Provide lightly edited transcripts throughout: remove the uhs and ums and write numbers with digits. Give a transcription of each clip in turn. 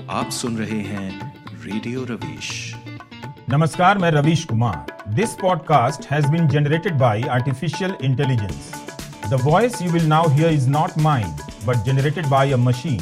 आप सुन रहे हैं रेडियो रवीश। नमस्कार, मैं Ravish Kumar. This podcast has been generated by artificial intelligence. The voice you will now hear is not mine but generated by a machine.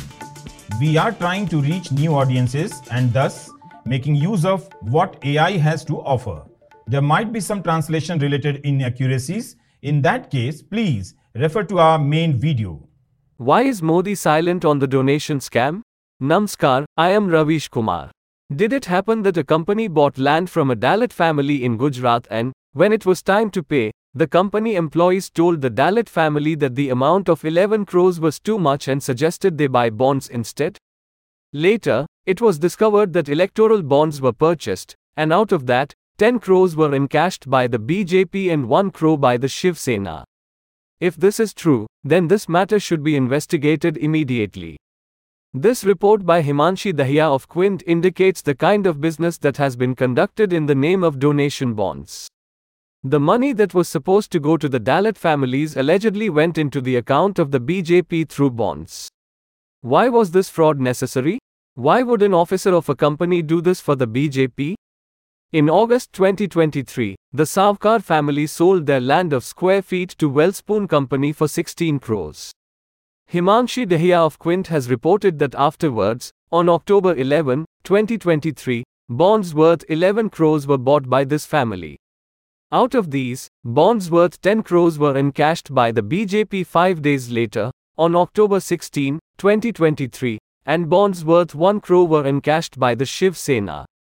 We are trying to reach new audiences and thus making use of what AI has to offer. There might be some translation related inaccuracies. In that case, please refer to our main video. Why is Modi silent on the donation scam? Namaskar, I am Ravish Kumar. Did it happen that a company bought land from a Dalit family in Gujarat and, when it was time to pay, the company employees told the Dalit family that the amount of 11 crores was too much and suggested they buy bonds instead? Later, it was discovered that electoral bonds were purchased, and out of that, 10 crores were encashed by the BJP and 1 crore by the Shiv Sena. If this is true, then this matter should be investigated immediately. This report by Himanshi Dahiya of Quint indicates the kind of business that has been conducted in the name of donation bonds. The money that was supposed to go to the Dalit families allegedly went into the account of the BJP through bonds. Why was this fraud necessary? Why would an officer of a company do this for the BJP? In August 2023, the Savkar family sold their land of square feet to Wellspoon Company for 16 crores. Himanshi Dahiya of Quint has reported that afterwards, on October 11, 2023, bonds worth 11 crores were bought by this family. Out of these, bonds worth 10 crores were encashed by the BJP 5 days later, on October 16, 2023, and bonds worth 1 crore were encashed by the Shiv Sena.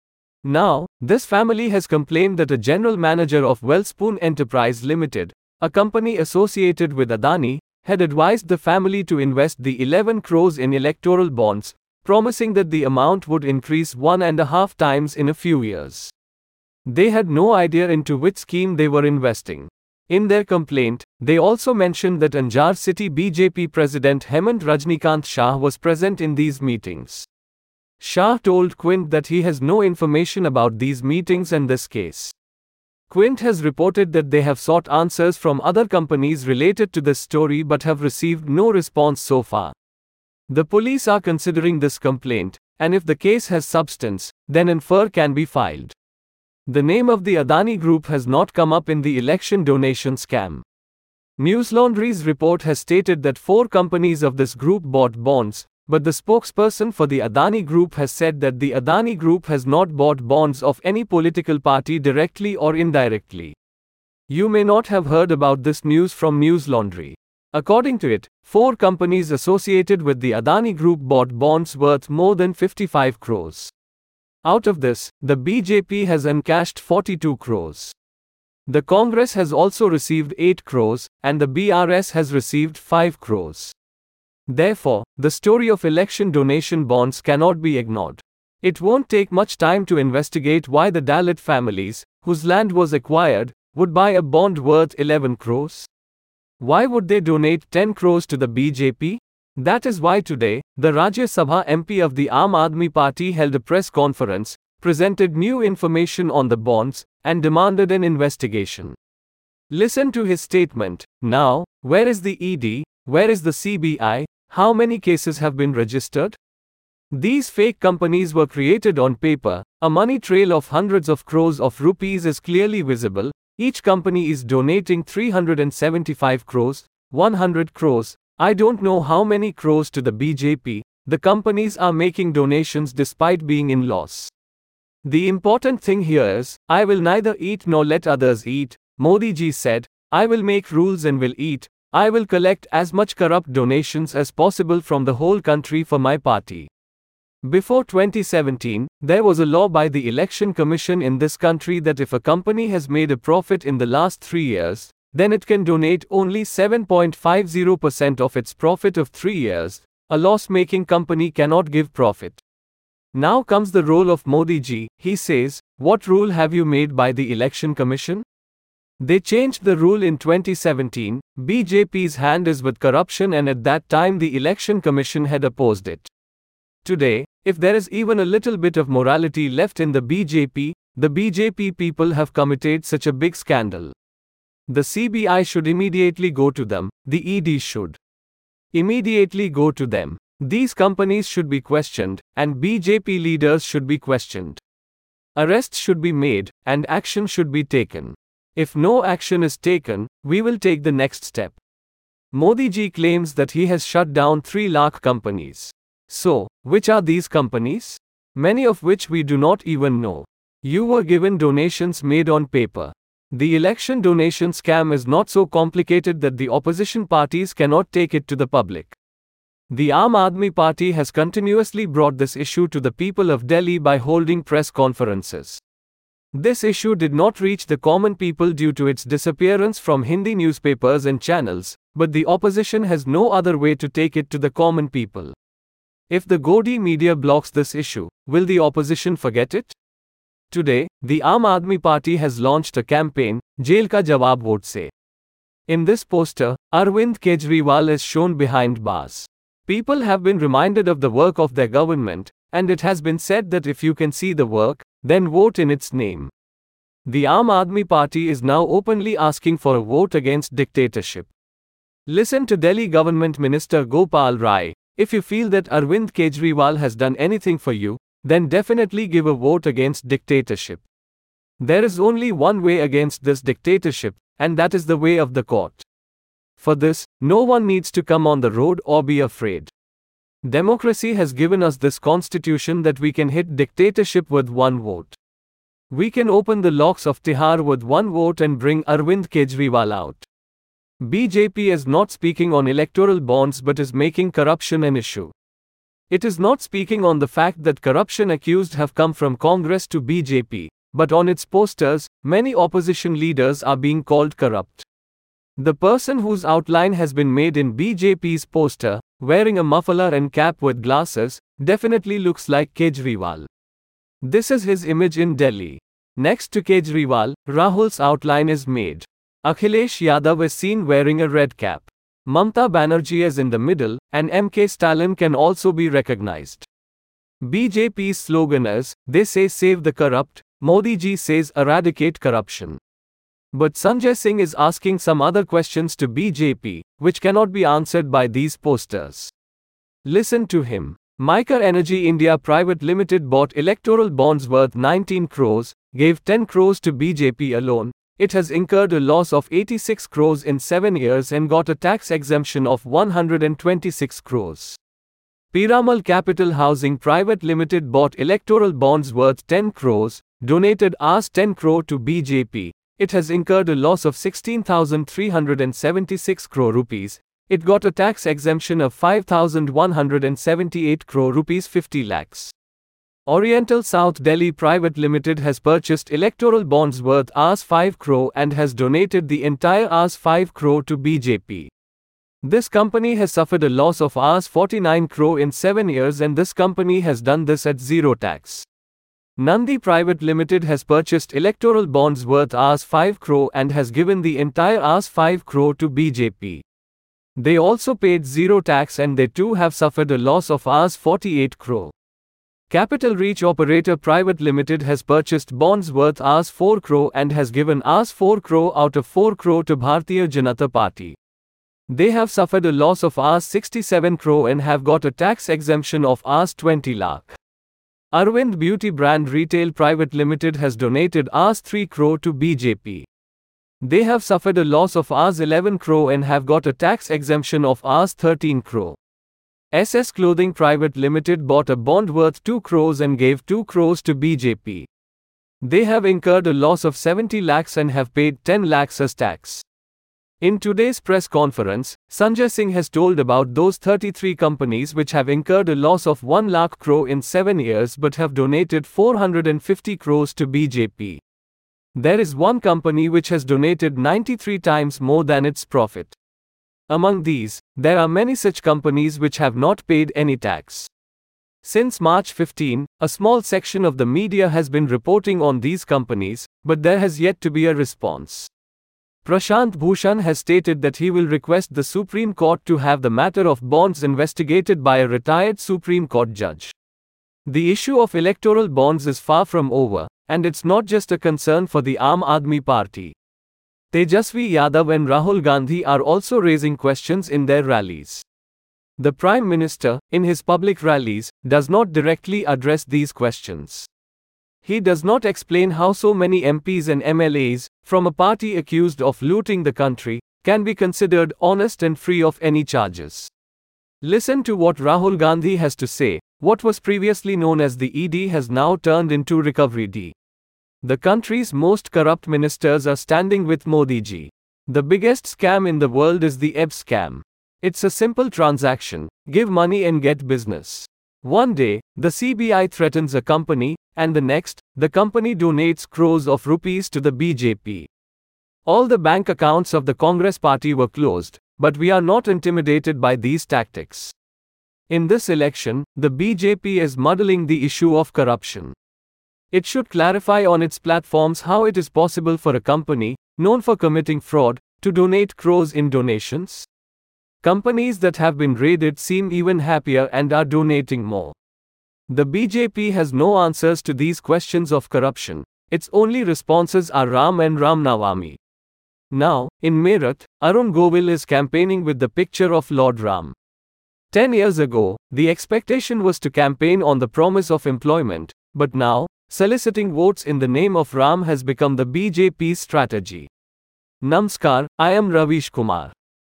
Now, this family has complained that a general manager of Wellspoon Enterprise Limited, a company associated with Adani, had advised the family to invest the 11 crores in electoral bonds, promising that the amount would increase 1.5 times in a few years. They had no idea into which scheme they were investing. In their complaint, they also mentioned that Anjar City BJP President Hemant Rajnikant Shah was present in these meetings. Shah told Quint that he has no information about these meetings and this case. Quint has reported that they have sought answers from other companies related to this story but have received no response so far. The police are considering this complaint, and if the case has substance, then an FIR can be filed. The name of the Adani Group has not come up in the election donation scam. Newslaundry's report has stated that 4 companies of this group bought bonds, but the spokesperson for the Adani Group has said that the Adani Group has not bought bonds of any political party directly or indirectly. You may not have heard about this news from Newslaundry. According to it, 4 companies associated with the Adani Group bought bonds worth more than 55 crores. Out of this, the BJP has encashed 42 crores. The Congress has also received 8 crores, and the BRS has received 5 crores. Therefore, the story of election donation bonds cannot be ignored. It won't take much time to investigate why the Dalit families, whose land was acquired, would buy a bond worth 11 crores. Why would they donate 10 crores to the BJP? That is why today, the Rajya Sabha MP of the Aam Aadmi Party held a press conference, presented new information on the bonds, and demanded an investigation. Listen to his statement. Now, where is the ED? Where is the CBI? How many cases have been registered? These fake companies were created on paper. A money trail of hundreds of crores of rupees is clearly visible. Each company is donating 375 crores, 100 crores. I don't know how many crores to the BJP. The companies are making donations despite being in loss. The important thing here is, I will neither eat nor let others eat. Modi ji said, I will make rules and will eat. I will collect as much corrupt donations as possible from the whole country for my party. Before 2017, there was a law by the Election Commission in this country that if a company has made a profit in the last 3 years, then it can donate only 7.50% of its profit of 3 years. A loss-making company cannot give profit. Now comes the role of Modi ji. He says, what rule have you made by the Election Commission? They changed the rule in 2017. BJP's hand is with corruption, and at that time the Election Commission had opposed it. Today, if there is even a little bit of morality left in the BJP people have committed such a big scandal. The CBI should immediately go to them. The ED should immediately go to them. These companies should be questioned, and BJP leaders should be questioned. Arrests should be made, and action should be taken. If no action is taken, we will take the next step. Modi ji claims that he has shut down 3 lakh companies. So, which are these companies? Many of which we do not even know. You were given donations made on paper. The election donation scam is not so complicated that the opposition parties cannot take it to the public. The Aam Aadmi Party has continuously brought this issue to the people of Delhi by holding press conferences. This issue did not reach the common people due to its disappearance from Hindi newspapers and channels, but the opposition has no other way to take it to the common people. If the Godi media blocks this issue, will the opposition forget it? Today, the Aam Aadmi Party has launched a campaign, Jail Ka Jawab Vote Se. In this poster, Arvind Kejriwal is shown behind bars. People have been reminded of the work of their government, and it has been said that if you can see the work, then vote in its name. The Aam Aadmi Party is now openly asking for a vote against dictatorship. Listen to Delhi Government Minister Gopal Rai. If you feel that Arvind Kejriwal has done anything for you, then definitely give a vote against dictatorship. There is only one way against this dictatorship, and that is the way of the court. For this, no one needs to come on the road or be afraid. Democracy has given us this constitution that we can hit dictatorship with one vote. We can open the locks of Tihar with one vote and bring Arvind Kejriwal out. BJP is not speaking on electoral bonds but is making corruption an issue. It is not speaking on the fact that corruption accused have come from Congress to BJP, but on its posters, many opposition leaders are being called corrupt. The person whose outline has been made in BJP's poster, wearing a muffler and cap with glasses, definitely looks like Kejriwal. This is his image in Delhi. Next to Kejriwal, Rahul's outline is made. Akhilesh Yadav is seen wearing a red cap. Mamta Banerjee is in the middle, and MK Stalin can also be recognized. BJP's slogan is, they say save the corrupt, Modi ji says eradicate corruption. But Sanjay Singh is asking some other questions to BJP, which cannot be answered by these posters. Listen to him. Mica Energy India Private Limited bought electoral bonds worth 19 crores, gave 10 crores to BJP alone. It has incurred a loss of 86 crores in 7 years and got a tax exemption of 126 crores. Piramal Capital Housing Private Limited bought electoral bonds worth 10 crores, donated Rs 10 crore to BJP. It has incurred a loss of 16,376 crore rupees. It got a tax exemption of 5,178 crore rupees 50 lakhs. Oriental South Delhi Private Limited has purchased electoral bonds worth Rs 5 crore and has donated the entire Rs 5 crore to BJP. This company has suffered a loss of Rs 49 crore in 7 years and this company has done this at zero tax. Nandi Private Limited has purchased electoral bonds worth Rs 5 crore and has given the entire Rs 5 crore to BJP. They also paid zero tax and they too have suffered a loss of Rs 48 crore. Capital Reach Operator Private Limited has purchased bonds worth Rs 4 crore and has given Rs 4 crore out of 4 crore to Bharatiya Janata Party. They have suffered a loss of Rs 67 crore and have got a tax exemption of Rs 20 lakh. Arvind Beauty Brand Retail Private Limited has donated Rs 3 crore to BJP. They have suffered a loss of Rs 11 crore and have got a tax exemption of Rs 13 crore. SS Clothing Private Limited bought a bond worth 2 crores and gave 2 crores to BJP. They have incurred a loss of 70 lakhs and have paid 10 lakhs as tax. In today's press conference, Sanjay Singh has told about those 33 companies which have incurred a loss of 1 lakh crore in 7 years but have donated 450 crores to BJP. There is one company which has donated 93 times more than its profit. Among these, there are many such companies which have not paid any tax. Since March 15, a small section of the media has been reporting on these companies, but there has yet to be a response. Prashant Bhushan has stated that he will request the Supreme Court to have the matter of bonds investigated by a retired Supreme Court judge. The issue of electoral bonds is far from over, and it's not just a concern for the Aam Aadmi Party. Tejasvi Yadav and Rahul Gandhi are also raising questions in their rallies. The Prime Minister, in his public rallies, does not directly address these questions. He does not explain how so many MPs and MLAs, from a party accused of looting the country, can be considered honest and free of any charges. Listen to what Rahul Gandhi has to say. What was previously known as the ED has now turned into Recovery D. The country's most corrupt ministers are standing with Modi ji. The biggest scam in the world is the EB scam. It's a simple transaction: give money and get business. One day, the CBI threatens a company, and the next, the company donates crores of rupees to the BJP. All the bank accounts of the Congress party were closed, but we are not intimidated by these tactics. In this election, the BJP is muddling the issue of corruption. It should clarify on its platforms how it is possible for a company, known for committing fraud, to donate crores in donations. Companies that have been raided seem even happier and are donating more. The BJP has no answers to these questions of corruption. Its only responses are Ram and Ram Navami. Now, in Meerut, Arun Govil is campaigning with the picture of Lord Ram. 10 years ago, the expectation was to campaign on the promise of employment, but now, soliciting votes in the name of Ram has become the BJP's strategy. Namaskar, I am Ravish Kumar.